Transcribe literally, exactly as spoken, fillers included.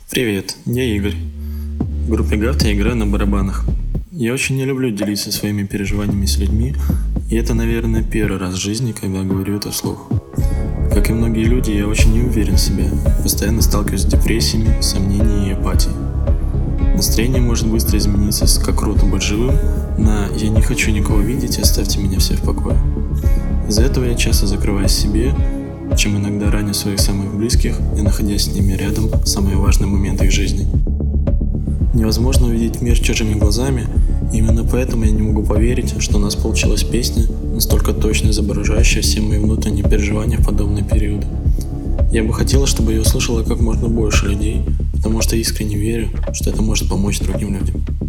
Привет, я Игорь. В группе Гавт я играю на барабанах. Я очень не люблю делиться своими переживаниями с людьми, и это, наверное, первый раз в жизни, когда говорю это вслух. Как и многие люди, я очень не уверен в себе, постоянно сталкиваюсь с депрессиями, сомнениями и апатией. Настроение может быстро измениться с «как круто быть живым» на «я не хочу никого видеть, оставьте меня все в покое». Из-за этого я часто закрываюсь в себе, чем иногда раню своих самых близких и, находясь с ними рядом, в самые важные моменты их жизни. Невозможно увидеть мир чужими глазами, и именно поэтому я не могу поверить, что у нас получилась песня, настолько точно изображающая все мои внутренние переживания в подобные периоды. Я бы хотела, чтобы ее услышало как можно больше людей, потому что искренне верю, что это может помочь другим людям.